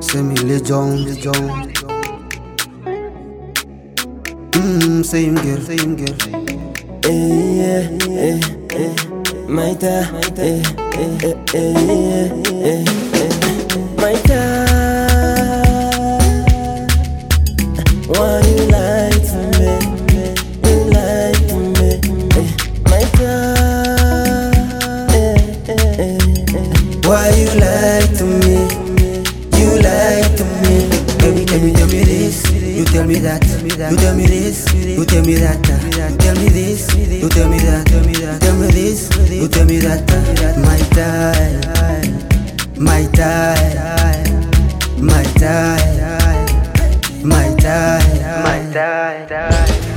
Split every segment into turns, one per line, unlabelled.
Semi Legion. Same girl.
Maita, Maita, why you lie to me? You lie to me, Maita.
Why you lie to me? You lie to me. Every time you tell me this, you tell me that. You tell me this, you tell me that. Tell me this, you tell me that. Tell me this, you tell me that. My time, my time, my time, my time, my time.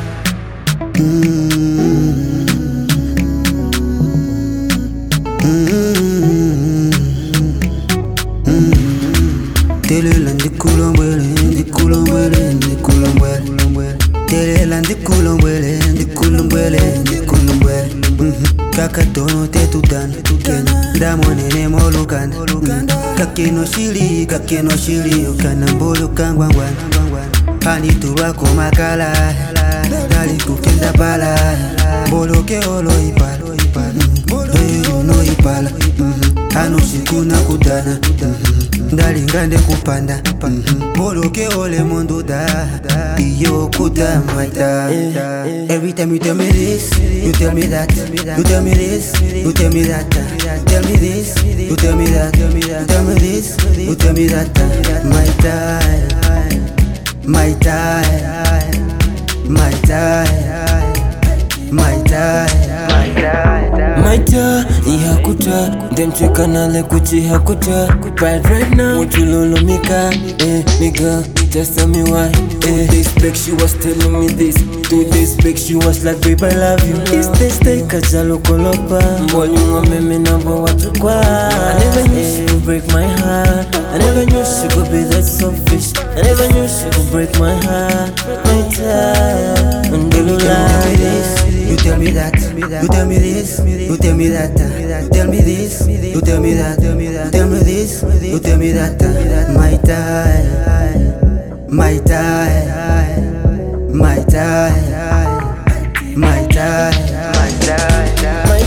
Teleland di kulomwele, di kulomwele, di kulomwele. Teleland di kulomwele, di kulomwele, di kulomwele. Kaka tono te tudan, kena damone ne molukan. Kakeno shili, ukanambolo kangwangwan. Hani tuwako makala, dali kukenda pala. Boloke olo ipala, no ipala. Ano shikuna kudana, dali ngande kupanda. Boloke ole mundu da, iyo kuda maita. Every time you tell me this, you tell me that. You tell me this, you tell me that. Tell me this, you tell me that. Tell me this, you tell me that. My time, my time, my time, my time, my time.
Maita, ihakuta, demcheka nale kuchi hakuta. But right now, uchululumika, nigga, just tell me why. 2 days back she was telling me this. 2 days back she was like, babe, I love you. This day, kachalo kolopa. Mbonyunga meme nabo watukwa. I never knew she could break my heart. I never knew she could be that selfish. I never knew she could break my heart. Maita,
you tell me that. You tell me this, you tell me that. Tell me this, you tell me that. Tell me this, you tell me that. My time, my time, my time, my time, my time,
my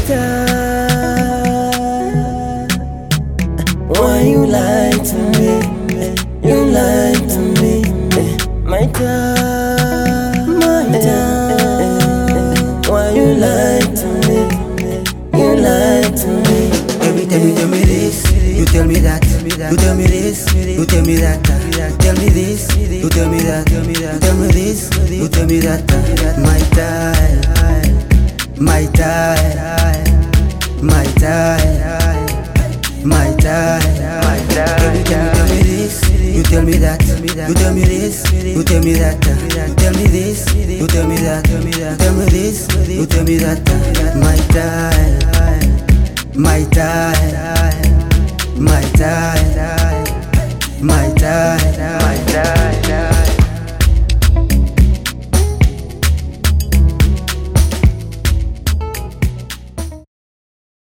time. Why you lie to me? You lie to me, my time, my time. Why you lie to me? You lie to me.
Every time you tell me this, you tell me that. You tell me this, you tell me that. Tell me this, you tell me that. Tell me this, you tell me that. My time, my time, my time, my time, my time. Every time you tell me this, you tell me that. You tell me this, you tell me that. Tell me this, you tell me that. Tell me this, you tell me that. My time, my time, my time.